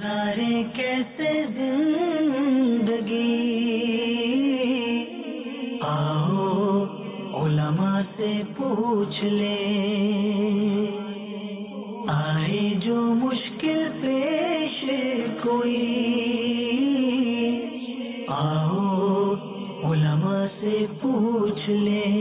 گزارے کیسے زندگی، آؤ علماء سے پوچھ لیں، آئے جو مشکل پیش کوئی، آؤ علماء سے پوچھ لیں۔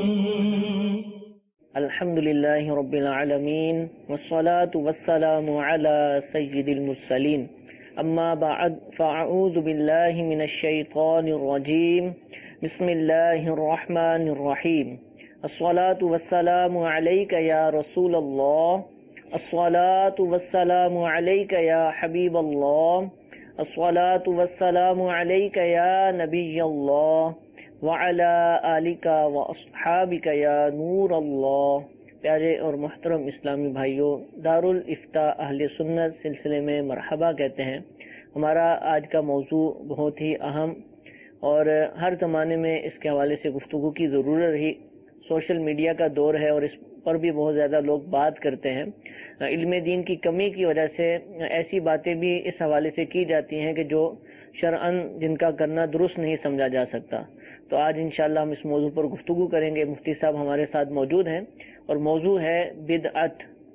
الحمدللہ رب العالمین والصلاة والسلام علی سید المرسلین، اما بعد فاعوذ باللہ من الشیطان الرجیم، بسم اللہ الرحمن الرحیم۔ الصلاة والسلام علیک یا رسول اللہ، الصلاة والسلام علیک یا حبیب اللہ، الصلاة والسلام علیک یا نبی اللہ، وعلی آلک واصحابک یا نور اللہ۔ پیارے اور محترم اسلامی بھائیوں، دارالافتاء اہل سنت سلسلے میں مرحبا کہتے ہیں۔ ہمارا آج کا موضوع بہت ہی اہم اور ہر زمانے میں اس کے حوالے سے گفتگو کی ضرورت رہی۔ سوشل میڈیا کا دور ہے اور اس پر بھی بہت زیادہ لوگ بات کرتے ہیں۔ علم دین کی کمی کی وجہ سے ایسی باتیں بھی اس حوالے سے کی جاتی ہیں کہ جو شرعاً جن کا کرنا درست نہیں سمجھا جا سکتا۔ تو آج انشاءاللہ ہم اس موضوع پر گفتگو کریں گے۔ مفتی صاحب ہمارے ساتھ موجود ہیں اور موضوع ہے بدعت۔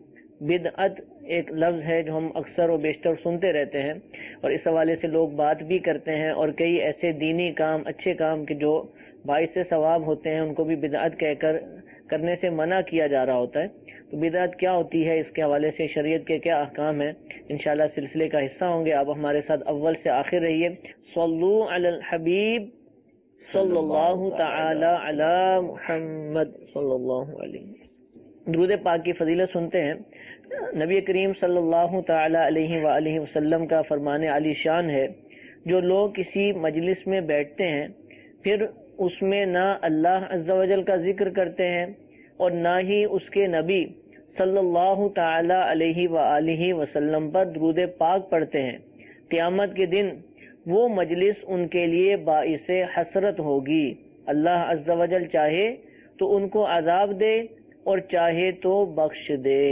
بدعت ایک لفظ ہے جو ہم اکثر و بیشتر سنتے رہتے ہیں اور اس حوالے سے لوگ بات بھی کرتے ہیں، اور کئی ایسے دینی کام، اچھے کام کہ جو باعث ثواب ہوتے ہیں ان کو بھی بدعت کہہ کر کرنے سے منع کیا جا رہا ہوتا ہے۔ تو بدعت کیا ہوتی ہے، اس کے حوالے سے شریعت کے کیا احکام ہیں، انشاءاللہ سلسلے کا حصہ ہوں گے۔ آپ ہمارے ساتھ اول سے آخر رہیے۔ صلو علی الحبیب صلی اللہ تعالی علی محمد صلی اللہ علیہ وسلم۔ درود پاک کی فضیلت سنتے ہیں۔ نبی کریم صلی اللہ تعالی علیہ وآلہ وسلم کا فرمان علی شان ہے، جو لوگ کسی مجلس میں بیٹھتے ہیں پھر اس میں نہ اللہ عز و جل کا ذکر کرتے ہیں اور نہ ہی اس کے نبی صلی اللہ تعالی علیہ وآلہ وسلم پر درود پاک پڑھتے ہیں، قیامت کے دن وہ مجلس ان کے لیے باعث حسرت ہوگی۔ اللہ عز و جل چاہے تو ان کو عذاب دے اور چاہے تو بخش دے۔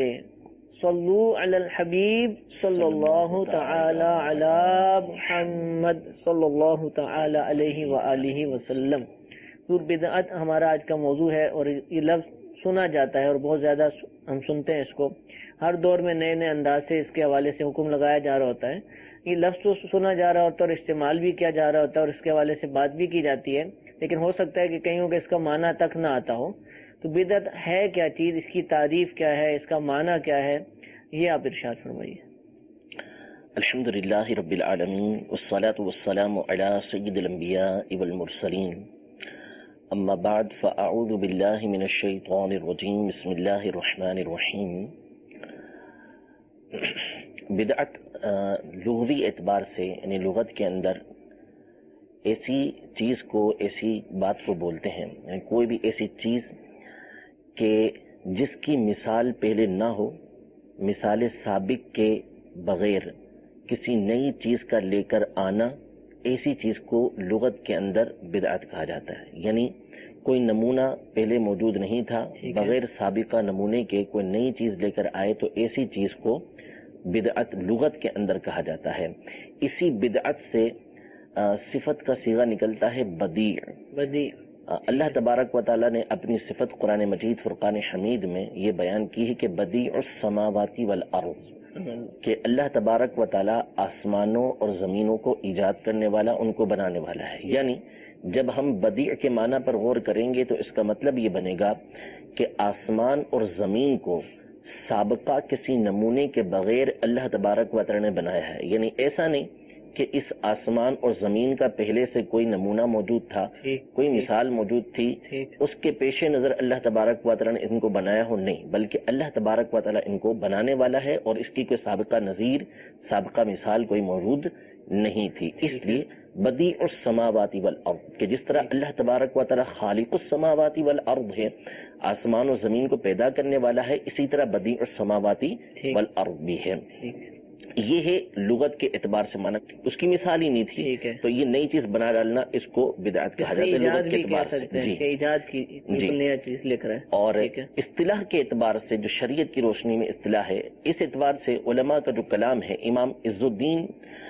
صلو علی الحبیب صلی اللہ تعالی علی محمد صلی اللہ تعالی علیہ وآلہ وسلم۔ بدعت ہمارا آج کا موضوع ہے اور یہ لفظ سنا جاتا ہے اور بہت زیادہ ہم سنتے ہیں اس کو۔ ہر دور میں نئے نئے انداز سے اس کے حوالے سے حکم لگایا جا رہا ہوتا ہے۔ یہ لفظ تو سنا جا رہا ہوتا ہے اور استعمال بھی کیا جا رہا ہوتا ہے اور اس کے حوالے سے بات بھی کی جاتی ہے، لیکن ہو سکتا ہے کہ کئیوں کو اس کا معنی تک نہ آتا ہو۔ تو بدعت ہے کیا چیز، اس کی تعریف کیا ہے، اس کا معنی کیا ہے، یہ آپ ارشاد فرمائیے۔ الحمدللہ رب العالمین والصلاة والسلام علی سید الانبیاء والمرسلین، اما بعد فاعوذ باللہ من الشیطان الرجیم، بسم اللہ الرحمن الرحیم۔ بدعت لغوی اعتبار سے یعنی لغت کے اندر ایسی چیز کو، ایسی بات کو بولتے ہیں، یعنی کوئی بھی ایسی چیز کہ جس کی مثال پہلے نہ ہو، مثال سابق کے بغیر کسی نئی چیز کا لے کر آنا، ایسی چیز کو لغت کے اندر بدعت کہا جاتا ہے۔ یعنی کوئی نمونہ پہلے موجود نہیں تھا، بغیر سابقہ نمونے کے کوئی نئی چیز لے کر آئے تو ایسی چیز کو بدعت لغت کے اندر کہا جاتا ہے۔ اسی بدعت سے صفت کا صیغہ نکلتا ہے بدیع۔ اللہ تبارک و تعالیٰ نے اپنی صفت قرآن مجید فرقان حمید میں یہ بیان کی ہے کہ بدیع السماوات والارض، کہ اللہ تبارک و تعالیٰ آسمانوں اور زمینوں کو ایجاد کرنے والا، ان کو بنانے والا ہے۔ یعنی جب ہم بدیع کے معنی پر غور کریں گے تو اس کا مطلب یہ بنے گا کہ آسمان اور زمین کو سابقہ کسی نمونے کے بغیر اللہ تبارک و تعالیٰ نے بنایا ہے۔ یعنی ایسا نہیں کہ اس آسمان اور زمین کا پہلے سے کوئی نمونہ موجود تھا، کوئی مثال موجود تھی، اس کے پیش نظر اللہ تبارک و تعالیٰ نے ان کو بنایا ہو، نہیں، بلکہ اللہ تبارک و تعالیٰ ان کو بنانے والا ہے اور اس کی کوئی سابقہ نظیر، سابقہ مثال کوئی موجود نہیں تھی۔ اس لیے بدیع السماوات والارض، کہ جس طرح اللہ تبارک و تعالیٰ خالق السماوات والارض ہے، آسمان و زمین کو پیدا کرنے والا ہے، اسی طرح بدیع السماوات والارض بھی ہے۔ یہ ہے لغت کے اعتبار سے مانا، اس کی مثال ہی نہیں تھی، تو یہ نئی چیز بنا ڈالنا اس کو بدعت کہا جاتا ہے لغت کے اعتبار سے، ایجاد کی نیا چیز لکھ رہا ہے۔ اور اصطلاح کے اعتبار سے جو شریعت کی روشنی میں اصطلاح ہے، اس اعتبار سے علماء کا جو کلام ہے، امام عز الدین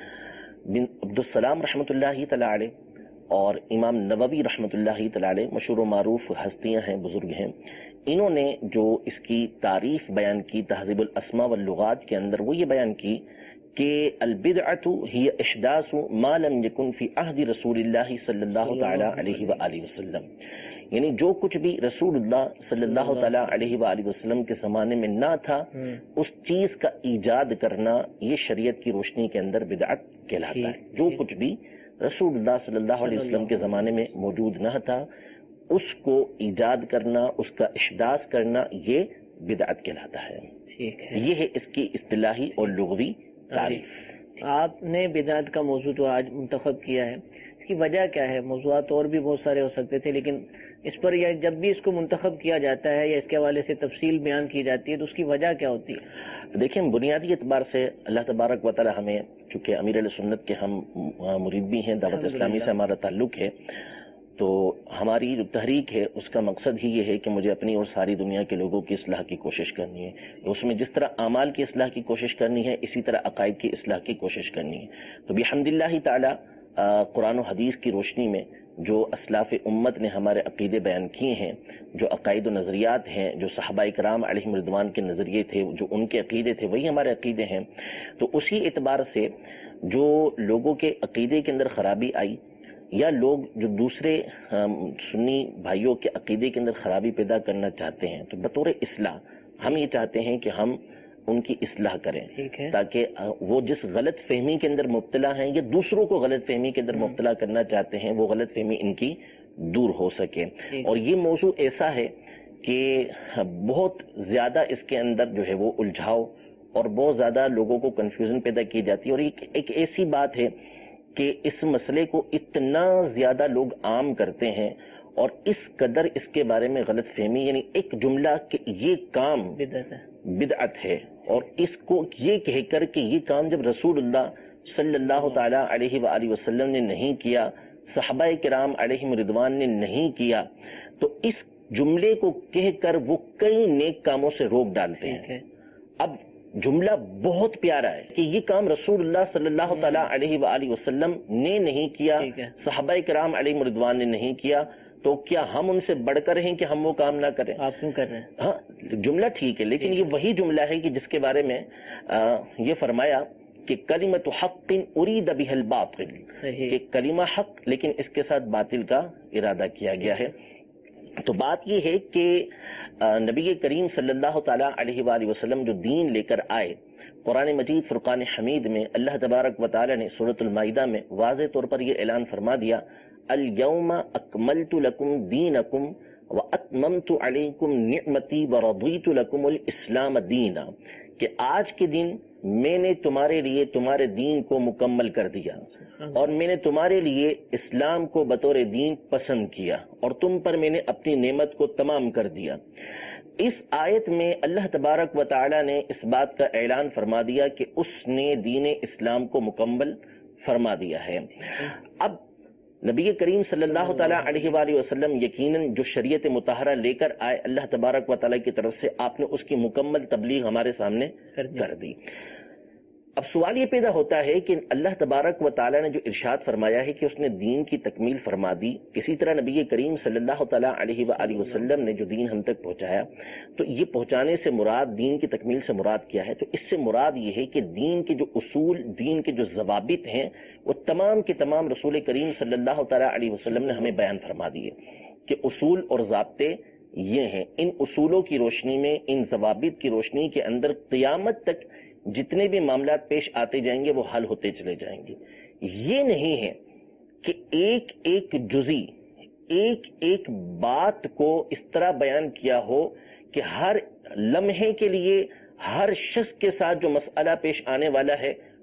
بن عبدالسلام رحمۃ اللہ تعالی علیہ اور امام نووی رحمۃ اللہ تعالی علیہ، مشہور و معروف ہستیاں ہیں، بزرگ ہیں، انہوں نے جو اس کی تعریف بیان کی تہذیب الاسماء واللغات کے اندر، وہ یہ بیان کی کہ البدعۃ ہی احداث ما لم یکن فی عہد رسول اللہ صلی اللہ تعالی علیہ وآلہ وسلم، یعنی جو کچھ بھی رسول اللہ صلی اللہ تعالی علیہ وآلہ وسلم کے زمانے میں نہ تھا، اس چیز کا ایجاد کرنا یہ شریعت کی روشنی کے اندر بدعت کہلاتا ہے۔ جو کچھ بھی رسول اللہ صلی اللہ علیہ وسلم کے زمانے میں موجود نہ تھا، اس کو ایجاد کرنا، اس کا احداث کرنا، یہ بدعت کہلاتا ہے۔ یہ ہے اس کی اصطلاحی اور لغوی تعریف۔ آپ نے بدعت کا موضوع تو آج منتخب کیا ہے، اس کی وجہ کیا ہے؟ موضوعات اور بھی بہت سارے ہو سکتے تھے، لیکن اس پر یا جب بھی اس کو منتخب کیا جاتا ہے یا اس کے حوالے سے تفصیل بیان کی جاتی ہے تو اس کی وجہ کیا ہوتی ہے؟ دیکھیں، بنیادی اعتبار سے اللہ تبارک و تعالی ہمیں، چونکہ امیر علیہ سنت کے ہم مرید بھی ہیں، دعوت اسلامی سے ہمارا تعلق ہے، تو ہماری جو تحریک ہے اس کا مقصد ہی یہ ہے کہ مجھے اپنی اور ساری دنیا کے لوگوں کی اصلاح کی کوشش کرنی ہے۔ اس میں جس طرح اعمال کی اصلاح کی کوشش کرنی ہے، اسی طرح عقائد کی اصلاح کی کوشش کرنی ہے۔ تو بحمد اللہ تعالی قرآن و حدیث کی روشنی میں جو اسلاف امت نے ہمارے عقیدے بیان کیے ہیں، جو عقائد و نظریات ہیں، جو صحابہ کرام علیہم رضوان کے نظریے تھے، جو ان کے عقیدے تھے، وہی ہمارے عقیدے ہیں۔ تو اسی اعتبار سے جو لوگوں کے عقیدے کے اندر خرابی آئی، یا لوگ جو دوسرے سنی بھائیوں کے عقیدے کے اندر خرابی پیدا کرنا چاہتے ہیں، تو بطور اصلاح ہم یہ چاہتے ہیں کہ ہم ان کی اصلاح کریں، تاکہ وہ جس غلط فہمی کے اندر مبتلا ہیں یا دوسروں کو غلط فہمی کے اندر مبتلا کرنا چاہتے ہیں، وہ غلط فہمی ان کی دور ہو سکے۔ اور یہ موضوع ایسا ہے کہ بہت زیادہ اس کے اندر جو ہے وہ الجھاؤ اور بہت زیادہ لوگوں کو کنفیوژن پیدا کی جاتی ہے، اور ایک ایسی بات ہے کہ اس مسئلے کو اتنا زیادہ لوگ عام کرتے ہیں اور اس قدر اس کے بارے میں غلط فہمی، یعنی ایک جملہ کہ یہ کام بدعت ہے، اور اس کو یہ کہہ کر کہ یہ کام جب رسول اللہ صلی اللہ تعالی علیہ وآلہ وسلم نے نہیں کیا، صحابہ کرام علیہم رضوان نے نہیں کیا، تو اس جملے کو کہہ کر وہ کئی نیک کاموں سے روک ڈالتے ہیں۔ اب جملہ بہت پیارا ہے کہ یہ کام رسول اللہ صلی اللہ تعالی علیہ وآلہ وسلم نے نہیں کیا، صحابہ کرام علیہم رضوان نے نہیں کیا، تو کیا ہم ان سے بڑھ کر ہیں کہ ہم وہ کام نہ کریں؟ آپ کیوں کر رہے ہیں؟ ہاں، جملہ ٹھیک ہے، لیکن یہ وہی جملہ ہے کہ جس کے بارے میں یہ فرمایا کہ کلمۃ حق ارید بہ الباطل، کہ کلمہ حق لیکن اس کے ساتھ باطل کا ارادہ کیا گیا ہے۔ تو بات یہ ہے کہ نبی کریم صلی اللہ تعالی علیہ وآلہ وسلم جو دین لے کر آئے، قرآن مجید فرقان حمید میں اللہ تبارک و تعالی نے سورۃ المائدہ میں واضح طور پر یہ اعلان فرما دیا، الیوم اکملت لکم دینکم واتممت علیکم نعمتی ورضیت لکم الاسلام دینا، کہ آج کے دن میں نے تمہارے لیے تمہارے دین کو مکمل کر دیا اور میں نے تمہارے لیے اسلام کو بطور دین پسند کیا اور تم پر میں نے اپنی نعمت کو تمام کر دیا۔ اس آیت میں اللہ تبارک و تعالی نے اس بات کا اعلان فرما دیا کہ اس نے دین اسلام کو مکمل فرما دیا ہے۔ اب نبی کریم صلی اللہ تعالیٰ علیہ وآلہ وسلم یقیناً جو شریعت مطہرہ لے کر آئے اللہ تبارک و تعالیٰ کی طرف سے، آپ نے اس کی مکمل تبلیغ ہمارے سامنے کر دی۔ اب سوال یہ پیدا ہوتا ہے کہ اللہ تبارک و تعالیٰ نے جو ارشاد فرمایا ہے کہ اس نے دین کی تکمیل فرما دی، اسی طرح نبی کریم صلی اللہ تعالیٰ علیہ وآلہ وسلم نے جو دین ہم تک پہنچایا، تو یہ پہنچانے سے مراد، دین کی تکمیل سے مراد کیا ہے؟ تو اس سے مراد یہ ہے کہ دین کے جو اصول، دین کے جو ضوابط ہیں، وہ تمام کے تمام رسول کریم صلی اللہ تعالیٰ علیہ وسلم نے ہمیں بیان فرما دیے کہ اصول اور ضابطے یہ ہیں۔ ان اصولوں کی روشنی میں، ان ضوابط کی روشنی کے اندر قیامت تک جتنے بھی معاملات پیش آتے جائیں گے وہ حل ہوتے چلے جائیں گے۔ یہ نہیں ہے کہ ایک ایک جزی، ایک ایک بات کو اس طرح بیان کیا ہو کہ ہر لمحے کے لیے ہر شخص کے ساتھ جو مسئلہ پیش آنے والا ہے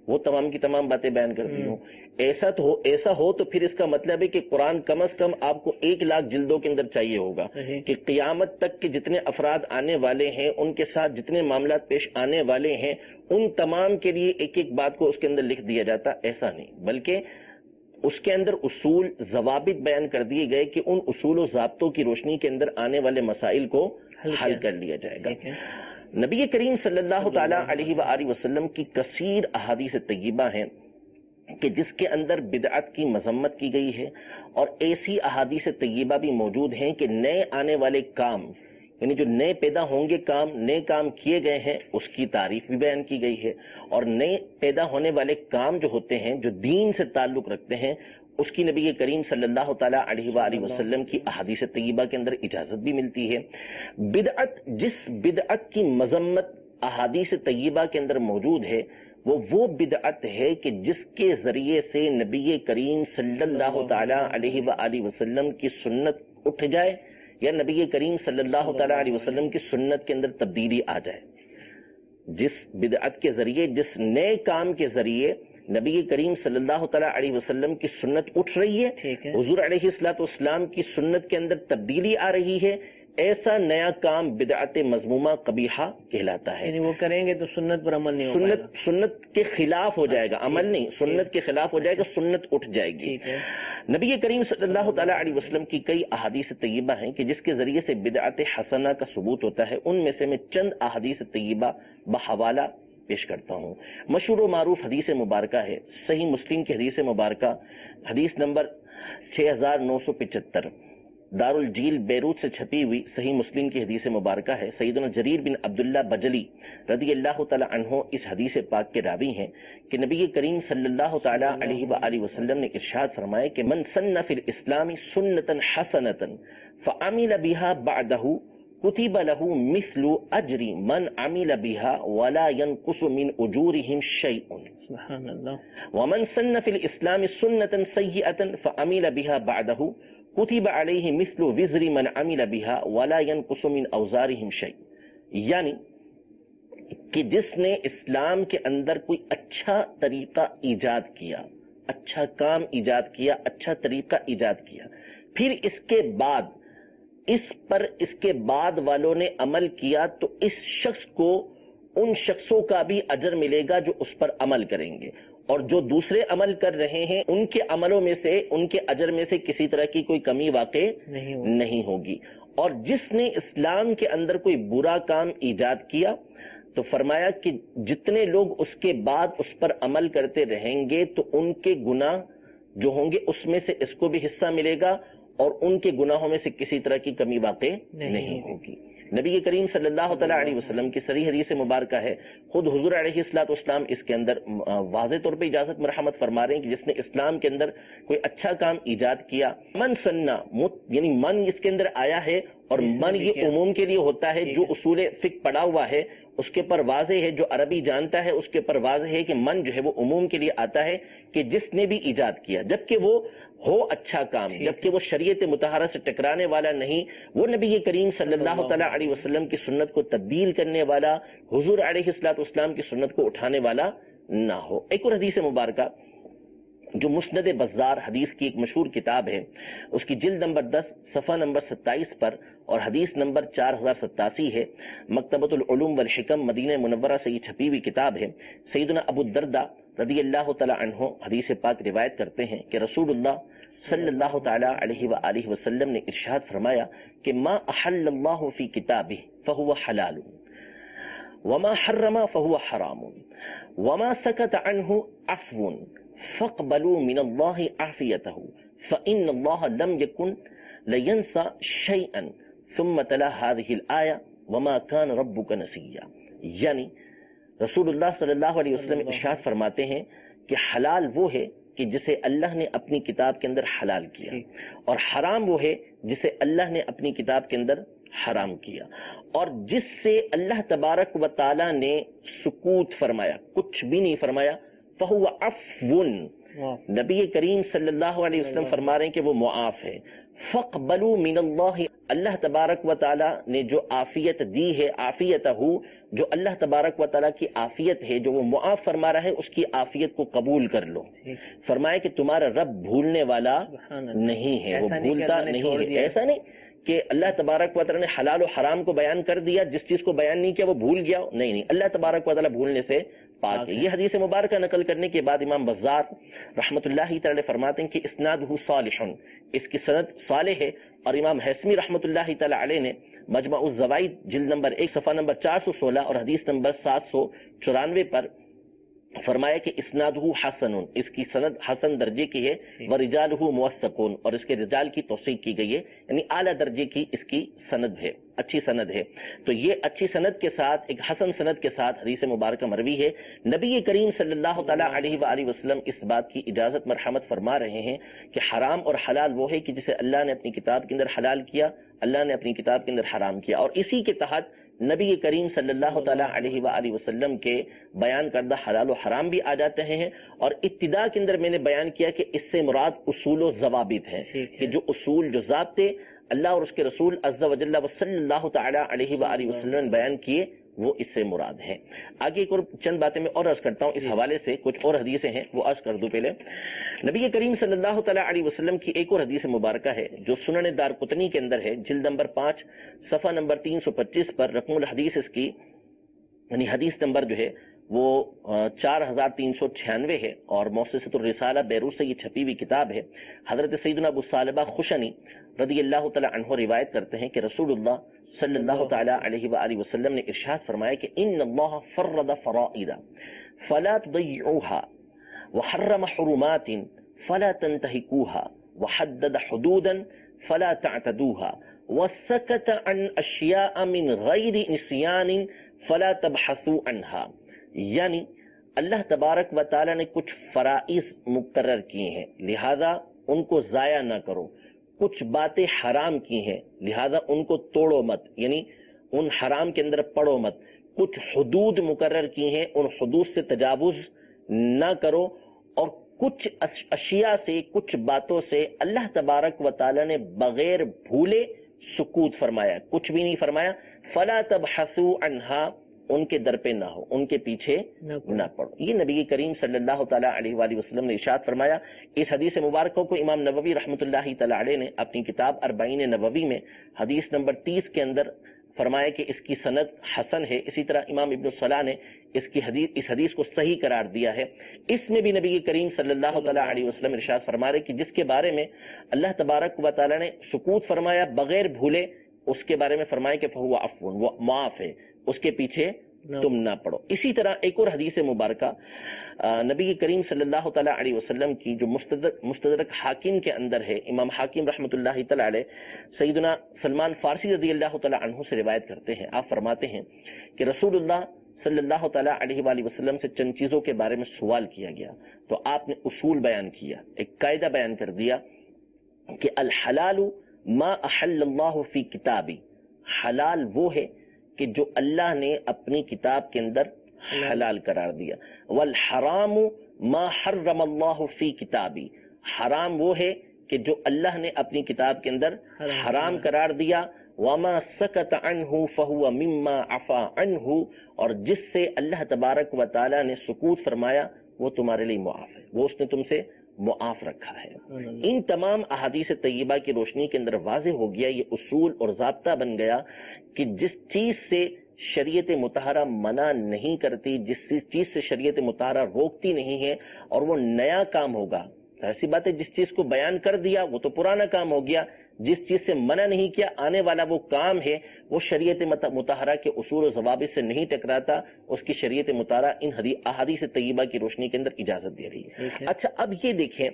وہ تمام کی تمام باتیں بیان کرتی ہوں. ایسا ہو تو پھر اس کا مطلب ہے کہ قرآن کم از کم آپ کو 1,00,000 جلدوں کے اندر چاہیے ہوگا کہ قیامت تک کے جتنے افراد آنے والے ہیں، ان کے ساتھ جتنے معاملات پیش آنے والے ہیں، ان تمام کے لیے ایک ایک بات کو اس کے اندر لکھ دیا جاتا. ایسا نہیں، بلکہ اس کے اندر اصول ضوابط بیان کر دیے گئے کہ ان اصول و ضابطوں کی روشنی کے اندر آنے والے مسائل کو حل کر لیا جائے گا. نبی کریم صلی اللہ تعالی علیہ وآلہ وسلم کی کثیر احادیث طیبہ ہیں کہ جس کے اندر بدعت کی مذمت کی گئی ہے، اور ایسی احادیث طیبہ بھی موجود ہیں کہ نئے آنے والے کام، یعنی جو نئے پیدا ہوں گے کام، نئے کام کیے گئے ہیں، اس کی تعریف بھی بیان کی گئی ہے. اور نئے پیدا ہونے والے کام جو ہوتے ہیں، جو دین سے تعلق رکھتے ہیں، اس کی نبی کریم صلی اللہ تعالیٰ علیہ وآلہ وسلم کی احادیث طیبہ کے اندر اجازت بھی ملتی ہے. جس بدعت کی مذمت احادیث طیبہ کے اندر موجود ہے، وہ بدعت ہے کہ جس کے ذریعے سے نبی کریم صلی اللہ تعالیٰ علیہ وآلہ وسلم کی سنت اٹھ جائے، یا نبی کریم صلی اللہ تعالیٰ علیہ وسلم کی سنت کے اندر تبدیلی آ جائے. جس بدعت کے ذریعے، جس نئے کام کے ذریعے نبی کریم صلی اللہ تعالیٰ علیہ وسلم کی سنت اٹھ رہی ہے، حضور علیہ الصلوۃ والسلام کی سنت کے اندر تبدیلی آ رہی ہے، ایسا نیا کام بدعت مذمومہ قبیحہ کہلاتا ہے. یعنی وہ کریں گے تو سنت پر عمل نہیں ہوگا، سنت کے خلاف ہو جائے گا، عمل نہیں، سنت کے خلاف ہو جائے گا، سنت اٹھ جائے گی. نبی کریم صلی اللہ تعالیٰ علیہ وسلم کی کئی احادیث طیبہ ہیں کہ جس کے ذریعے سے بدعت حسنہ کا ثبوت ہوتا ہے. ان میں سے میں چند احادیث طیبہ بحوالہ پیش کرتا ہوں. مشہور و معروف حدیث مبارکہ ہے، صحیح مسلم کی حدیث مبارکہ، حدیث نمبر 6975، دار الجیل بیروت سے چھپی ہوئی صحیح مسلم کی حدیث مبارکہ ہے. سیدنا جریر بن عبداللہ بجلی رضی اللہ تعالی عنہ اس حدیث پاک کے راوی ہیں کہ نبی کریم صلی اللہ تعالی علیہ وآلہ وسلم نے ارشاد فرمایا کہ من سن فی الاسلام سنتا حسنتا فعمل بها بعده کتب له مثل اجر من عمل بها ولا ينقص من اجورهم شيء. سبحان اللہ. ومن سن فی الاسلام سنتا سیئتا فعمل بها بعده کتب علیہ مثل وزر من عمل بها ولا ينقص من اوزارهم شيء. یعنی کہ جس نے اسلام کے اندر کوئی اچھا طریقہ ایجاد کیا، اچھا کام ایجاد کیا، اچھا طریقہ ایجاد کیا، پھر اس کے بعد والوں نے عمل کیا، تو اس شخص کو ان شخصوں کا بھی اجر ملے گا جو اس پر عمل کریں گے، اور جو دوسرے عمل کر رہے ہیں ان کے عملوں میں سے، ان کے اجر میں سے کسی طرح کی کوئی کمی واقع نہیں ہوگی. اور جس نے اسلام کے اندر کوئی برا کام ایجاد کیا تو فرمایا کہ جتنے لوگ اس کے بعد اس پر عمل کرتے رہیں گے تو ان کے گناہ جو ہوں گے اس میں سے اس کو بھی حصہ ملے گا، اور ان کے گناہوں میں سے کسی طرح کی کمی واقع نہیں ہوگی. نبی کریم صلی اللہ تعالیٰ علیہ وسلم کی صحیح حدیث مبارکہ ہے، خود حضور علیہ الصلوۃ والسلام اس کے اندر واضح طور پہ اجازت مرحمت فرما رہے ہیں کہ جس نے اسلام کے اندر کوئی اچھا کام ایجاد کیا، من سننا، یعنی من اس کے اندر آیا ہے، اور من یہ عموم کے لیے ہوتا ہے. جو اصول فقہ پڑا ہوا ہے اس کے پر واضح ہے، جو عربی جانتا ہے اس کے پر واضح ہے کہ من جو ہے وہ عموم کے لیے آتا ہے، کہ جس نے بھی ایجاد کیا، جبکہ وہ ہو اچھا کام، جبکہ وہ شریعت مطہرہ سے ٹکرانے والا نہیں، وہ نبی کریم صلی اللہ تعالیٰ علیہ وسلم کی سنت کو تبدیل کرنے والا، حضور علیہ الصلوۃ والسلام کی سنت کو اٹھانے والا نہ ہو. ایک اور حدیث مبارکہ جو مسند بزار حدیث کی ایک مشہور کتاب ہے، اس کی جلد نمبر 10 صفحہ نمبر 27 پر اور حدیث نمبر 4087 ہے. مکتبۃ العلوم والحکم مدینہ منورہ سے یہ چھپی ہوئی کتاب ہے. سیدنا ابو الدرداء رضی اللہ تعالی عنہ حدیث پاک روایت کرتے ہیں کہ رسول اللہ صلی اللہ تعالی علیہ وآلہ وسلم نے ارشاد فرمایا کہ ما احل اللہ فی کتابہ فہو حلال وما حرم فہو حرام وما سکت عنہ عفو فاقبلوا من اللہ عافیتہ فإن اللہ لم یکن لینسى شیئا ثم تلا هذه الآیہ وما كان ربک نسیا. یعنی رسول اللہ صلی اللہ علیہ وسلم ارشاد فرماتے ہیں کہ حلال وہ ہے کہ جسے اللہ نے اپنی کتاب کے اندر حلال کیا، اور حرام وہ ہے جسے اللہ نے اپنی کتاب کے اندر حرام کیا، اور جس سے اللہ تبارک و تعالی نے سکوت فرمایا، کچھ بھی نہیں فرمایا، فہو عفو. نبی کریم صلی اللہ علیہ وسلم فرما رہے ہیں کہ وہ معاف ہے. فاقبلوا من اللہ اللہ تبارک و تعالیٰ نے جو عافیت دی ہے، عافیتہ، جو اللہ تبارک و تعالیٰ کی عافیت ہے، جو وہ معاف فرما رہا ہے، اس کی عافیت کو قبول کر لو. فرمایا کہ تمہارا رب بھولنے والا نہیں ہے، وہ بھولتا نہیں ہے. ایسا نہیں کہ اللہ تبارک و تعالیٰ نے حلال و حرام کو بیان کر دیا، جس چیز کو بیان نہیں کیا وہ بھول گیا. نہیں، اللہ تبارک و تعالیٰ بھولنے سے پاک ہے. یہ حدیث مبارکہ نقل کرنے کے بعد امام بزار رحمۃ اللہ تعالی فرماتے ہیں کہ اسنادہ صالح، اس کی سند صالح ہے. اور امام حسمی رحمۃ اللہ تعالی علیہ نے مجمع الزوائد جلد نمبر 1 صفحہ نمبر 416 اور حدیث نمبر 794 پر فرمایا کہ اسنادہ حسن، اس کی سند حسن درجے کی ہے. ورجالہ موثقون، اور اس کے رجال کی توثیق کی گئی ہے، یعنی اعلیٰ درجے کی اس کی سند ہے، اچھی سند ہے. تو یہ اچھی سند کے ساتھ، ایک حسن سند کے ساتھ حدیث مبارکہ مروی ہے. نبی کریم صلی اللہ تعالیٰ علیہ وآلہ وسلم اس بات کی اجازت مرحمت فرما رہے ہیں کہ حرام اور حلال وہ ہے کہ جسے اللہ نے اپنی کتاب کے اندر حلال کیا، اللہ نے اپنی کتاب کے اندر حرام کیا، اور اسی کے تحت نبی کریم صلی اللہ تعالیٰ علیہ وآلہ وسلم کے بیان کردہ حلال و حرام بھی آ جاتے ہیں. اور ابتدا کے اندر میں نے بیان کیا کہ اس سے مراد اصول و ضوابط ہیں، کہ جو اصول، جو ضابطے اللہ اور اس کے رسول عز و جل صلی اللہ تعالیٰ علیہ وآلہ وسلم نے بیان کیے وہ اس سے مراد ہیں. آگے ایک اور چند باتیں میں اور عرض کرتا ہوں اس حوالے سے، کچھ اور حدیثیں ہیں وہ عرض کر دوں. پہلے نبی کریم صلی اللہ تعالیٰ علیہ وسلم کی ایک اور حدیث مبارکہ ہے جو سنن دارقطنی کے اندر ہے، جلد نمبر 5 صفحہ نمبر 325 پر. رقم الحدیث اس کی، یعنی حدیث نمبر جو ہے وہ 4396 ہے، اور مؤسسۃ الرسالہ بیروت سے یہ چھپی ہوئی کتاب ہے. حضرت سیدنا ابو ثعلبہ خشنی رضی اللہ تعالی عنہ روایت کرتے ہیں کہ رسول اللہ صلی اللہ تعالی علیہ وآلہ وسلم نے ارشاد فرمایا کہ ان اللہ فرض فرائض فلا تضيعوها وحرم حرمات فلا تنتهكوها وحدد حدودا فلا تعتدوها وسكت عن اشیاء من غیر نسیان فلا تبحثوا عنها. یعنی اللہ تبارک و تعالی نے کچھ فرائض مقرر کیے ہیں، لہذا ان کو ضائع نہ کرو. کچھ باتیں حرام کی ہیں، لہذا ان کو توڑو مت، یعنی ان حرام کے اندر پڑو مت. کچھ حدود مقرر کی ہیں، ان حدود سے تجاوز نہ کرو. اور کچھ اشیاء سے، کچھ باتوں سے اللہ تبارک و تعالی نے بغیر بھولے سکوت فرمایا، کچھ بھی نہیں فرمایا. فلا تبحثوا عنها، ان کے در پہ نہ ہو، ان کے پیچھے نہ پڑو. یہ نبی کریم صلی اللہ تعالیٰ علیہ وآلہ وسلم نے ارشاد فرمایا. اس حدیث مبارکہ کو امام نووی رحمۃ اللہ تعالی علیہ نے اپنی کتاب اربعین نووی میں حدیث نمبر 30 کے اندر فرمایا کہ اس کی سند حسن ہے. اسی طرح امام ابن الصلاح نے اس حدیث کو صحیح قرار دیا ہے. اس میں بھی نبی کریم صلی اللہ تعالیٰ علیہ وسلم ارشاد فرما رہے کہ جس کے بارے میں اللہ تبارک و تعالیٰ نے سکوت فرمایا بغیر بھولے، اس کے بارے میں فرمایا کہ فہو عفو، وہ معاف ہے، اس کے پیچھے تم نہ پڑھو. اسی طرح ایک اور حدیث مبارکہ نبی کریم صلی اللہ تعالیٰ علیہ وسلم کی جو مستدرک حاکم کے اندر ہے، امام حاکم رحمۃ اللہ تعالی علیہ سیدنا سلمان فارسی رضی اللہ تعالیٰ عنہ سے روایت کرتے ہیں. آپ فرماتے ہیں کہ رسول اللہ صلی اللہ تعالیٰ علیہ وآلہ وسلم سے چند چیزوں کے بارے میں سوال کیا گیا تو آپ نے اصول بیان کیا، ایک قاعدہ بیان کر دیا کہ الحلال ما احل اللہ فی کتابی، حلال وہ ہے کہ جو اللہ نے اپنی کتاب کے اندر حلال قرار دیا. والحرام ما حرم اللہ فی کتابی، حرام وہ ہے کہ جو اللہ نے اپنی کتاب کے اندر حرام قرار دیا. وما سکت عنہ فہو مما عفا عنہ، اور جس سے اللہ تبارک و تعالی نے سکوت فرمایا وہ تمہارے لیے معاف ہے، وہ اس نے تم سے معاف رکھا ہے. ان تمام احادیث طیبہ کی روشنی کے اندر واضح ہو گیا، یہ اصول اور ضابطہ بن گیا کہ جس چیز سے شریعت مطہرہ منع نہیں کرتی، جس چیز سے شریعت مطہرہ روکتی نہیں ہے، اور وہ نیا کام ہوگا. ایسی بات ہے جس چیز کو بیان کر دیا وہ تو پرانا کام ہو گیا، جس چیز سے منع نہیں کیا آنے والا وہ کام ہے وہ شریعت مطہرہ کے اصول و ضوابط سے نہیں ٹکراتا، اس کی شریعت مطہرہ ان احادیث طیبہ کی روشنی کے اندر اجازت دے رہی ہے. اچھا اب یہ دیکھیں،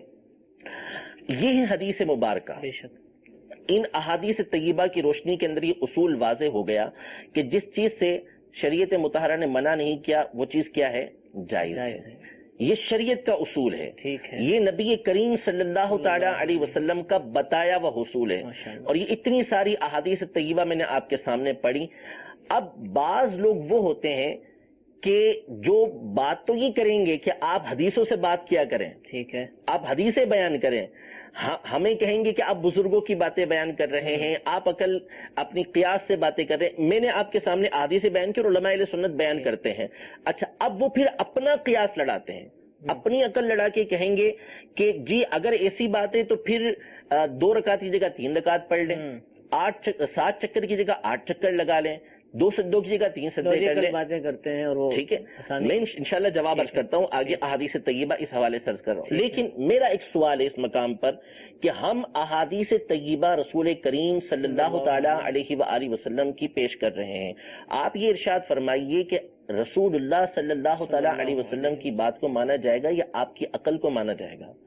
یہ حدیث مبارکہ، ان احادیث طیبہ کی روشنی کے اندر یہ اصول واضح ہو گیا کہ جس چیز سے شریعت مطہرہ نے منع نہیں کیا وہ چیز کیا ہے؟ جائز ہے. یہ شریعت کا اصول ہے، یہ نبی کریم صلی اللہ تعالی علیہ وسلم کا بتایا ہوا اصول ہے. اور یہ اتنی ساری احادیث طیبہ میں نے آپ کے سامنے پڑھی. اب بعض لوگ وہ ہوتے ہیں کہ جو بات تو یہ کریں گے کہ آپ حدیثوں سے بات کیا کریں، ٹھیک ہے، آپ حدیثیں بیان کریں، ہمیں کہیں گے کہ آپ بزرگوں کی باتیں بیان کر رہے ہیں، آپ عقل اپنی قیاس سے باتیں کر رہے ہیں. میں نے آپ کے سامنے احادیث بیان کی اور علماء اہل سنت بیان کرتے ہیں. اچھا، اب وہ پھر اپنا قیاس لڑاتے ہیں، اپنی عقل لڑا کے کہیں گے کہ جی اگر ایسی بات ہے تو پھر 2 رکعت کی جگہ 3 رکعت پڑھ لیں، 7 چکر کی جگہ 8 چکر لگا لیں، 2 سجدوں کی جگہ 3 سجدے کر لیں. باتیں کرتے ہیں اور وہ ٹھیک ہے، میں انشاءاللہ جواب عرض کرتا ہوں، آگے احادیث طیبہ اس حوالے سے عرض کر رہا ہوں. لیکن میرا ایک سوال ہے اس مقام پر کہ ہم احادیث طیبہ رسول کریم صلی اللہ تعالی علیہ وآلہ وسلم کی پیش کر رہے ہیں. آپ یہ ارشاد فرمائیے کہ رسول اللہ صلی اللہ تعالی علیہ وسلم کی بات کو مانا جائے گا یا آپ کی عقل کو مانا جائے گا؟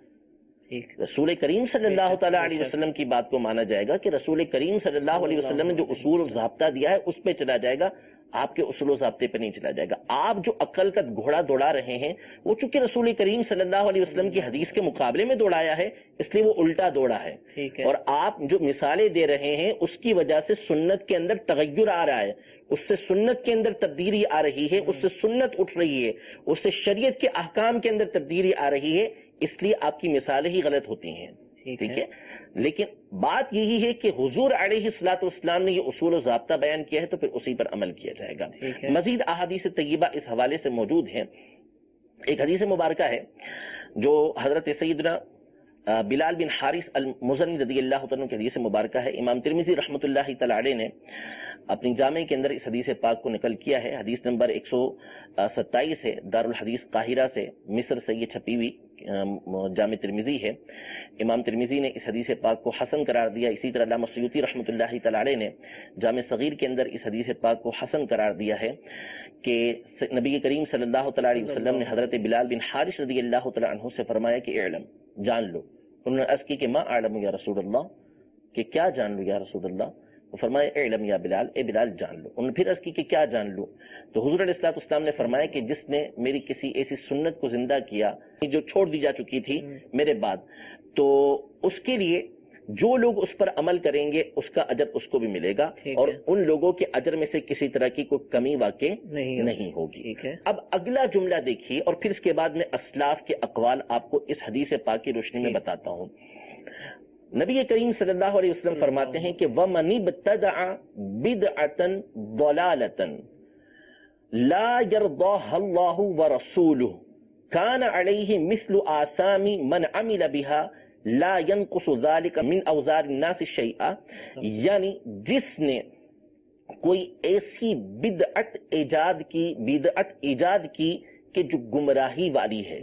رسول کریم صلی اللہ تعالیٰ علیہ وسلم کی بات کو مانا جائے گا کہ رسول کریم صلی اللہ علیہ وسلم نے جو اصول و ضابطہ دیا ہے اس پہ چلا جائے گا، آپ کے اصول و ضابطے پہ نہیں چلا جائے گا. آپ جو عقل کا گھوڑا دوڑا رہے ہیں وہ چونکہ رسول کریم صلی اللہ علیہ وسلم کی حدیث کے مقابلے میں دوڑایا ہے اس لیے وہ الٹا دوڑا ہے. اور آپ جو مثالیں دے رہے ہیں اس کی وجہ سے سنت کے اندر تغیر آ رہا ہے، اس سے سنت کے اندر تبدیلی آ رہی ہے، اس سے سنت اٹھ رہی ہے، اس سے شریعت کے احکام کے اندر تبدیلی آ رہی ہے، اس لیے آپ کی مثالیں ہی غلط ہوتی ہیں. ٹھیک ہے، لیکن بات یہی ہے کہ حضور علیہ الصلوۃ والسلام نے یہ اصول و ضابطہ بیان کیا ہے تو پھر اسی پر عمل کیا جائے گا. مزید احادیث طیبہ اس حوالے سے موجود ہیں. ایک حدیث مبارکہ ہے جو حضرت سیدنا بلال بن حارث المزنی رضی اللہ عنہ کی حدیث مبارکہ ہے. امام ترمذی رحمۃ اللہ تعالی علیہ نے اپنی جامع کے اندر اس حدیث پاک کو نقل کیا ہے. حدیث نمبر 127 ہے، دارالحدیث قاہرہ سے مصر سے یہ چھپی ہوئی جامع ترمذی ہے. امام ترمذی نے اس حدیث پاک کو حسن قرار دیا. اسی طرح علامہ سیوطی رحمۃ اللہ تعالی علیہ نے جامع صغیر کے اندر اس حدیث پاک کو حسن قرار دیا ہے کہ نبی کریم صلی اللہ تعالی علیہ وسلم نے حضرت بلال بن حارث رضی اللہ تعالی عنہ سے فرمایا کہ اعلم، جان لو. انہوں نے عرض کی کہ ما اعلم یا رسول اللہ، کہ کیا جان لو یا رسول اللہ؟ وہ فرمایا اعلم یا بلال، اے بلال جان لو. انہوں نے پھر عرض کی کہ کیا جان لو؟ تو حضور علیہ الصلوۃ والسلام نے فرمایا کہ جس نے میری کسی ایسی سنت کو زندہ کیا جو چھوڑ دی جا چکی تھی میرے بعد، تو اس کے لیے جو لوگ اس پر عمل کریں گے اس کا اجر اس کو بھی ملے گا، اور ان لوگوں کے اجر میں سے کسی طرح کی کوئی کمی واقع نہیں ہوگی. اب اگلا جملہ دیکھیے اور پھر اس کے بعد میں اسلاف کے اقوال آپ کو اس حدیث پاک کی روشنی میں بتاتا ہوں. نبی کریم صلی اللہ علیہ وسلم فرماتے ہیں کہ وَمَنِ ابْتَدَعَ بِدْعَةً ضَلَالَةً لَا يَرْضَاهَا اللَّهُ وَرَسُولُهُ كَانَ عَلَيْهِ مِثْلُ آثَامِ مَنْ عَمِلَ بِهَا لَا يَنْقُصُ ذَلِكَ مِنْ أَوْزَارِ النَّاسِ شَيْئًا. یعنی جس نے کوئی ایسی بدعت ایجاد کی کہ جو گمراہی والی ہے،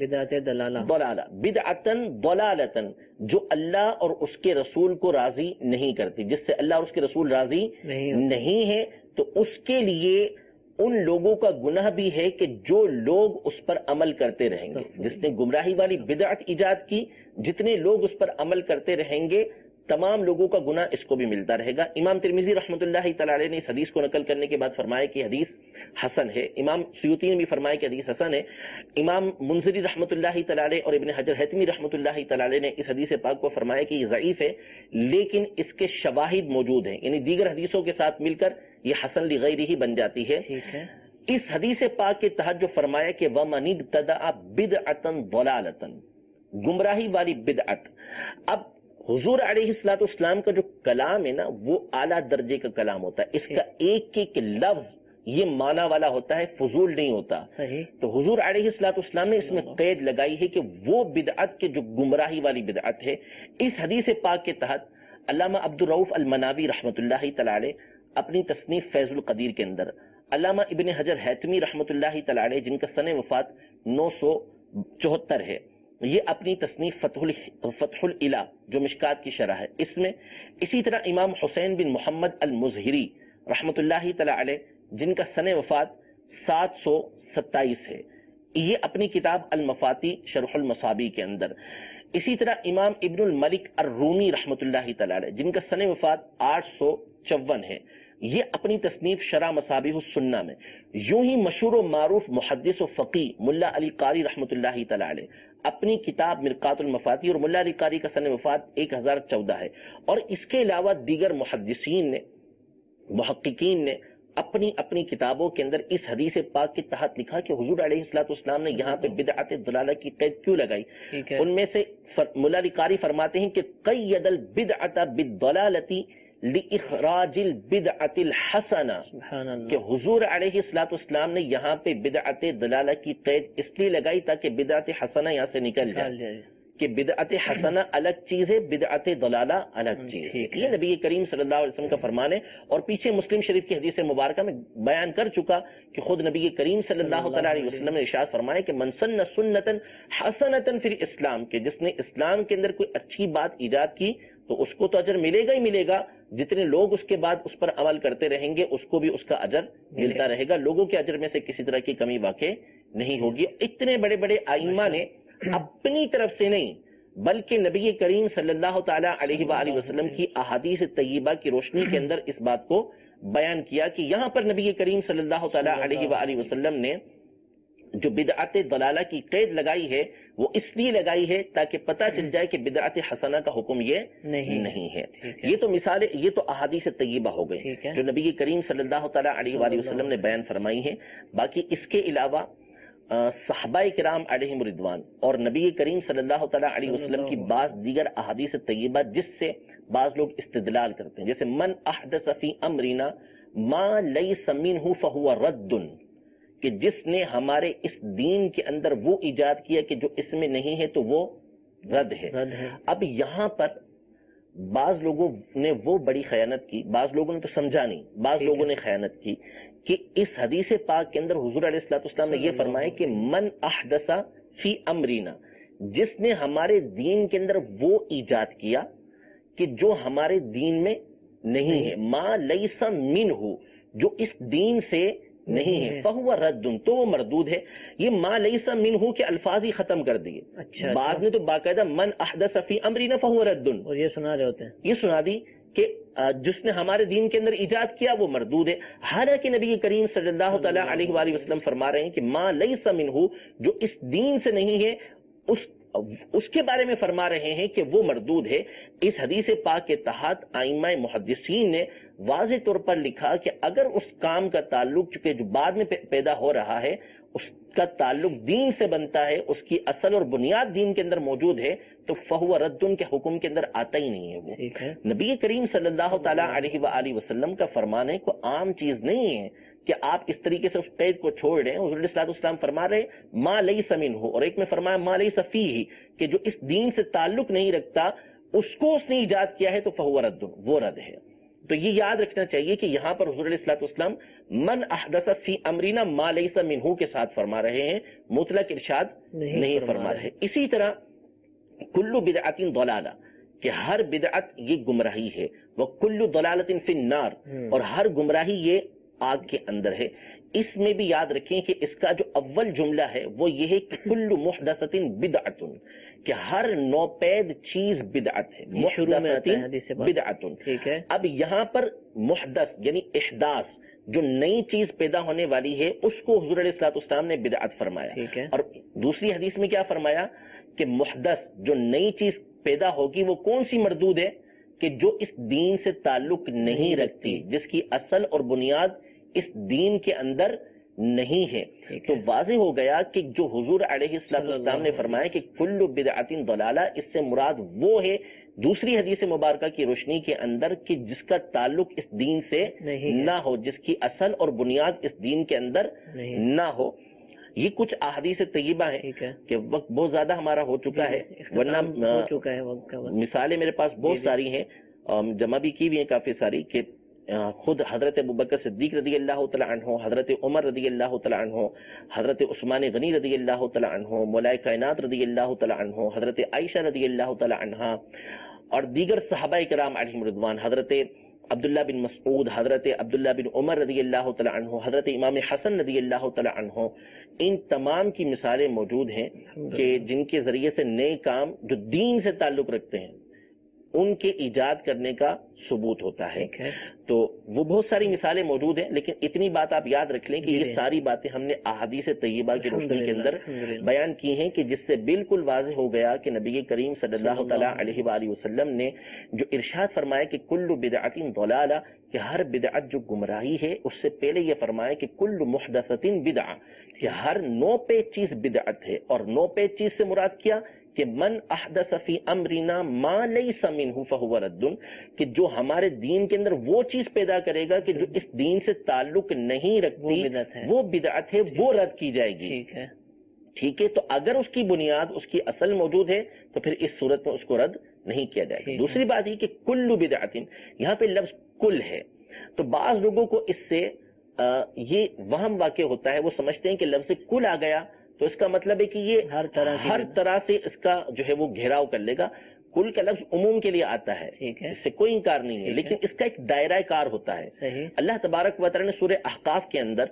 بدعتن ضلالتن، جو اللہ اور اس کے رسول کو راضی نہیں کرتی، جس سے اللہ اور اس کے رسول راضی نہیں ہے، تو اس کے لیے ان لوگوں کا گناہ بھی ہے کہ جو لوگ اس پر عمل کرتے رہیں گے. جس نے گمراہی والی بدعت ایجاد کی، جتنے لوگ اس پر عمل کرتے رہیں گے تمام لوگوں کا گناہ اس کو بھی ملتا رہے گا. امام ترمذی رحمۃ اللہ تعالی علیہ نے اس حدیث کو نقل کرنے کے بعد فرمایا کہ حدیث حسن ہے. امام سیوطی نے بھی فرمایا کہ حدیث حسن ہے. امام منذری رحمۃ اللہ تعالی علیہ اور ابن حجر حتمی رحمۃ اللہ تعالی علیہ نے اس حدیث پاک کو فرمایا کہ یہ ضعیف ہے، لیکن اس کے شواہد موجود ہیں، یعنی دیگر حدیثوں کے ساتھ مل کر یہ حسن لغیرہ ہی بن جاتی ہے. اس حدیث پاک کے تحت جو فرمایا کہ وَمَنِ ابْتَدَعَ بِدْعَةً ضَلَالَةً، گمراہی والی بدعت. اب حضور علیہ الصلوۃ والسلام کا جو کلام ہے نا وہ اعلیٰ درجے کا کلام ہوتا ہے. اس کا ایک ایک لفظ یہ معنی والا ہوتا ہے، فضول نہیں ہوتا. تو حضور علیہ الصلوۃ والسلام نے اس میں قید لگائی ہے کہ وہ بدعت کے جو گمراہی والی بدعت ہے. اس حدیث پاک کے تحت علامہ عبد الرؤف المناوی رحمۃ اللہ تعالی علیہ اپنی تصنیف فیض القدیر کے اندر، علامہ ابن حجر حتمی رحمۃ اللہ تعالی علیہ جن کا سن وفات 974 ہے، یہ اپنی تصنیف فتح الالہ جو مشکات کی شرح ہے اس میں، اسی طرح امام حسین بن محمد المظہری رحمۃ اللہ تعالی علیہ جن کا سن وفات 727 ہے، یہ اپنی کتاب المفاتی شرح المصابی کے اندر، اسی طرح امام ابن الملک الرومی رحمۃ اللہ تعالی علیہ جن کا سن وفات 854 ہے، یہ اپنی تصنیف شرح مصابیح السنہ میں. یوں ہی مشہور و معروف محدث و فقی ملا علی قاری رحمۃ اللہ تعالی علیہ اپنی کتاب مرقات المفاتی، اور ملا علی قاری کا سن وفات 1014 ہے. اور اس کے علاوہ دیگر محدثین نے، محققین نے اپنی اپنی کتابوں کے اندر اس حدیث پاک کے تحت لکھا کہ حضور علیہ الصلوۃ والسلام نے یہاں پہ بدعت ضلالہ کی قید کیوں لگائی. ان میں سے مولا علی قاری فرماتے ہیں کہ قید البدعۃ بالضلالۃ لإخراج البدعۃ الحسنہ، کہ حضور علیہ الصلوۃ والسلام نے یہاں پہ بدعت ضلالہ کی قید اس لیے لگائی تاکہ بدعت حسنہ یہاں سے نکل جائے، کہ بدعت حسنہ الگ چیز ہے، بدعت ضلالہ الگ چیز ہے. یہ نبی کریم صلی اللہ علیہ وسلم کا فرمان ہے. اور پیچھے مسلم شریف کی حدیث مبارکہ میں بیان کر چکا کہ خود نبی کریم صلی اللہ تعالیٰ علیہ وسلم نے ارشاد فرمایا کہ من سن سنتا حسنۃ فی الاسلام، کہ جس نے اسلام کے اندر کوئی اچھی بات ایجاد کی تو اس کو تو اجر ملے گا ہی ملے گا، جتنے لوگ اس کے بعد اس پر عمل کرتے رہیں گے اس کو بھی اس کا اجر ملتا رہے گا. لوگوں کے اجر میں سے کسی طرح کی کمی واقع نہیں ہوگی. اتنے بڑے بڑے ائمہ نے اپنی طرف سے نہیں بلکہ نبی کریم صلی اللہ تعالیٰ علیہ وآلہ وسلم کی احادیث طیبہ کی روشنی کے اندر اس بات کو بیان کیا کہ یہاں پر نبی کریم صلی اللہ تعالیٰ علیہ وآلہ وسلم نے جو بدعت ضلالہ کی قید لگائی ہے وہ اس لیے لگائی ہے تاکہ پتہ چل جائے کہ بدعت حسنہ کا حکم یہ نہیں ہے. یہ تو مثالیں، یہ تو احادیث طیبہ ہو گئی جو نبی کریم صلی اللہ تعالیٰ علیہ وآلہ وسلم نے بیان فرمائی ہیں. باقی اس کے علاوہ صحابہ کرام علیہم رضوان اور نبی کریم صلی اللہ تعالیٰ علیہ وسلم کی بعض دیگر احادیث طیبہ جس سے بعض لوگ استدلال کرتے ہیں، جیسے من احدث فی امرنا ما لیس منہ فہو رد، کہ جس نے ہمارے اس دین کے اندر وہ ایجاد کیا کہ جو اس میں نہیں ہے تو وہ رد ہے. اب یہاں پر بعض لوگوں نے وہ بڑی خیانت کی، بعض لوگوں نے تو سمجھا نہیں، بعض لوگوں نے خیانت کی کہ اس حدیث پاک کے اندر حضور علیہ الصلوۃ والسلام نے یہ فرمایا کہ من احدث فی امرنا، جس نے ہمارے دین کے اندر وہ ایجاد کیا کہ جو ہمارے دین میں نہیں ہے، ما لیس منہ، جو اس دین سے نہیں ہے، فہو رد، تو وہ مردود ہے. یہ ما لیس منہ کے الفاظ ہی ختم کر دیے. بعد میں تو باقاعدہ من احدث فی امرنا فہو رد، اور یہ سنا رہے ہوتے ہیں، یہ سنا دی کہ جس نے ہمارے دین کے اندر ایجاد کیا وہ مردود ہے. حالانکہ نبی کریم صلی اللہ تعالیٰ علیہ وآلہ وسلم فرما رہے ہیں کہ ما لیس منہ، جو اس دین سے نہیں ہے اس کے بارے میں فرما رہے ہیں کہ وہ مردود ہے. اس حدیث پاک کے تحت ائمہ محدثین نے واضح طور پر لکھا کہ اگر اس کام کا تعلق چونکہ جو بعد میں پیدا ہو رہا ہے اس کا تعلق دین سے بنتا ہے، اس کی اصل اور بنیاد دین کے اندر موجود ہے، تو فہو ردن کے حکم کے اندر آتا ہی نہیں ہے. وہ نبی کریم صلی اللہ تعالیٰ علیہ وآلہ وسلم کا فرمان ہے، کوئی عام چیز نہیں ہے کہ آپ اس طریقے سے اس قید کو چھوڑ رہے ہیں. حضور علیہ الصلوۃ والسلام فرما رہے ما لیس منہ، اور ایک میں فرمایا ما لیس فیہ، کہ جو اس دین سے تعلق نہیں رکھتا اس کو اس نے ایجاد کیا ہے تو فہو رد، وہ رد ہے. تو یہ یاد رکھنا چاہیے کہ یہاں پر حضور علیہ الصلوۃ والسلام من احدث فی امرنا ما لیس منہ کے ساتھ فرما رہے ہیں، مطلق ارشاد نہیں فرما رہے. اسی طرح کل بدعت ضلالہ، کہ ہر بدعت یہ گمراہی ہے، وکل ضلالۃ فی النار، اور ہر گمراہی یہ آگ کے اندر ہے. اس میں بھی یاد رکھیں کہ اس کا جو اول جملہ ہے وہ یہ ہے کہ کل محدثۃ بدعۃ، کہ ہر نوپید چیز بدعت ہے، محدثۃ بدعۃ. اب یہاں پر محدث یعنی احداث، جو نئی چیز پیدا ہونے والی ہے اس کو حضور علیہ الصلوۃ والسلام نے بدعت فرمایا. اور دوسری حدیث میں کیا فرمایا کہ محدث جو نئی چیز پیدا ہوگی وہ کون سی مردود ہے، کہ جو اس دین سے تعلق نہیں رکھتی، جس کی اصل اور بنیاد اس دین کے اندر نہیں ہے. تو واضح ہو گیا کہ جو حضور علیہ السلام نے فرمایا کہ کل بدعت ضلالہ، اس سے مراد وہ ہے دوسری حدیث مبارکہ کی روشنی کے اندر کہ جس کا تعلق اس دین سے نہ ہو، جس کی اصل اور بنیاد اس دین کے اندر نہ ہو. یہ کچھ احادیث طیبہ ہیں کہ وقت بہت زیادہ ہمارا ہو چکا ہے، ورنہ مثالیں میرے پاس بہت ساری ہیں، جمع بھی کی بھی ہیں کافی ساری، کہ خود حضرت ابوبکر صدیق رضی اللہ تعالیٰ عنہ، حضرت عمر رضی اللہ تعالیٰ عنہ، حضرت عثمان غنی رضی اللہ تعالیٰ عنہ، مولا کائنات رضی اللہ تعالیٰ عنہ، حضرت عائشہ رضی اللہ تعالیٰ عنہ، اور دیگر صحابہ کرام علیہم رضوان، حضرت عبداللہ بن مسعود، حضرت عبداللہ بن عمر رضی اللہ تعالیٰ عنہ، حضرت امام حسن رضی اللہ تعالیٰ عنہ. ان تمام کی مثالیں موجود ہیں کہ جن کے ذریعے سے نئے کام جو دین سے تعلق رکھتے ہیں ان کے ایجاد کرنے کا ثبوت ہوتا ہے. تو وہ بہت ساری مثالیں موجود ہیں، لیکن اتنی بات آپ یاد رکھ لیں کہ یہ ساری باتیں ہم نے احادیث طیبہ کی روشنی کے اندر بیان کی ہیں، کہ جس سے بالکل واضح ہو گیا کہ نبی کریم صلی اللہ تعالی علیہ وآلہ وسلم نے جو ارشاد فرمایا کہ کل بدعت ضلالہ، کہ ہر بدعت جو گمراہی ہے، اس سے پہلے یہ فرمایا کہ کل محدثۃ بدعہ، کہ ہر نو پہ چیز بدعت ہے. اور نو پہ چیز سے مراد کیا کہ من احدث فی امرنا ما لیس منہ فہو رد، کہ جو ہمارے دین کے اندر وہ چیز پیدا کرے گا کہ جو اس دین سے تعلق نہیں رکھتی، وہ بدعت ہے، وہ رد کی جائے گی. ٹھیک ہے، تو اگر اس کی بنیاد، اس کی اصل موجود ہے تو پھر اس صورت میں اس کو رد نہیں کیا جائے گا. دوسری بات یہ کہ کل بدعت، یہاں پہ لفظ کل ہے، تو بعض لوگوں کو اس سے یہ وہم واقع ہوتا ہے، وہ سمجھتے ہیں کہ لفظ کل آ گیا تو اس کا مطلب ہے کہ یہ ہر طرح سے اس کا جو ہے وہ گھیراؤ کر لے گا. کل کا لفظ عموم کے لیے آتا ہے، اس سے کوئی انکار نہیں ہے، لیکن اس کا ایک دائرہ کار ہوتا ہے. اللہ تبارک و تعالی نے سورہ احقاف کے اندر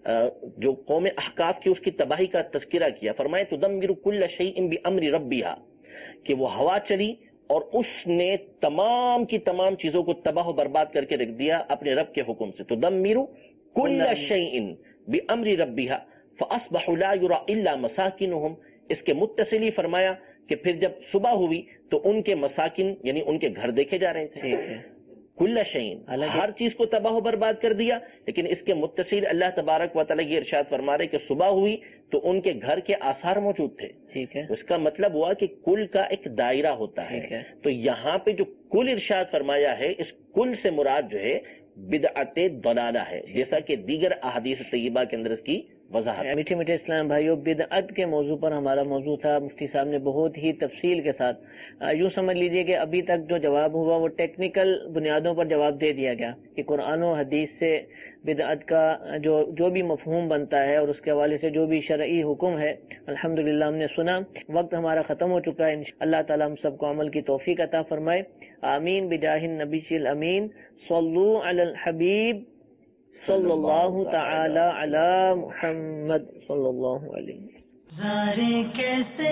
جو قوم احقاف کی اس کی تباہی کا تذکرہ کیا، فرمائے تدمر کل شیء بامر ربها، کہ وہ ہوا چلی اور اس نے تمام کی تمام چیزوں کو تباہ و برباد کر کے رکھ دیا اپنے رب کے حکم سے. تدمر کل شیء بامر ربها فاصبحوا لا يرى الا مساكنهم. اس کے متصل ہی فرمایا کہ پھر جب صبح ہوئی تو ان کے مساکن یعنی ان کے گھر دیکھے جا رہے تھے. کل شیء، ہر چیز کو تباہ و برباد کر دیا، لیکن اس کے متصل اللہ تبارک و تعالی یہ ارشاد فرما رہے کہ صبح ہوئی تو ان کے گھر کے آثار موجود تھے. اس کا مطلب ہوا کہ کل کا ایک دائرہ ہوتا ہے. تو یہاں پہ جو کل ارشاد فرمایا ہے، اس کل سے مراد جو ہے بدعت ضلالہ ہے، جیسا کہ دیگر احادیث طیبہ کے اندر اس کی وضاحت. میٹھے میٹھے اسلام بھائیو، بدعت کے موضوع پر ہمارا موضوع تھا. مفتی صاحب نے بہت ہی تفصیل کے ساتھ، یوں سمجھ لیجئے کہ ابھی تک جو جواب ہوا وہ ٹیکنیکل بنیادوں پر جواب دے دیا گیا کہ قرآن و حدیث سے بدعت کا جو بھی مفہوم بنتا ہے اور اس کے حوالے سے جو بھی شرعی حکم ہے الحمدللہ ہم نے سنا. وقت ہمارا ختم ہو چکا ہے. اللہ تعالیٰ ہم سب کو عمل کی توفیق عطا فرمائے. آمین بجاہ النبی الامین. صلو علی الحبیب صلی اللہ تعالی علی محمد صلی اللہ علیہ وسلم. زارے کیسے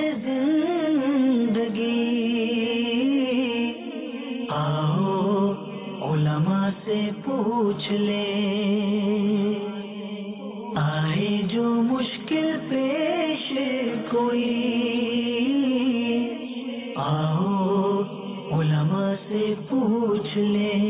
زندگی، آؤ علماء سے پوچھ لیں، آئے جو مشکل پیش کوئی، آؤ علماء سے پوچھ لیں.